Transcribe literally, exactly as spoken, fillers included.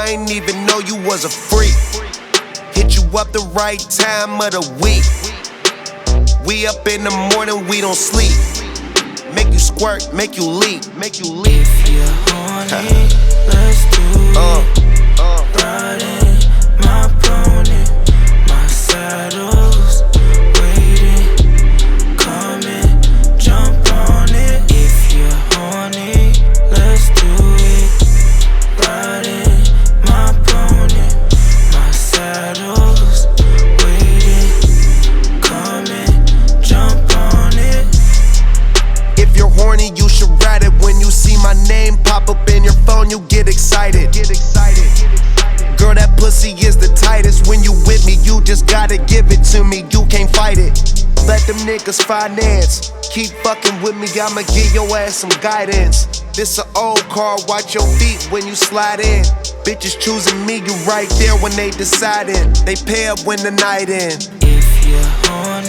I ain't even know you was a freak. Hit you up the right time of the week. We up in the morning, we don't sleep. Make you squirt, make you leak, make you leak. If you're horny, let's do it. Uh, uh. Riding my pony, my saddle's waiting. Come and jump on it. If you're horny, let's do it. Riding my pony, my saddle's waiting. Come and jump on it. If you're horny, you should ride it. When you see my name pop up in your phone, you get excited. Get excited. Girl, that pussy is the tightest. When you with me, you just gotta give it to me. You can't fight it. Let them niggas finance. Keep fucking with me, I'ma give your ass some guidance. This a old car, watch your feet when you slide in. Bitches choosing me, you right there when they deciding. They pay up when the night in. If you're horny,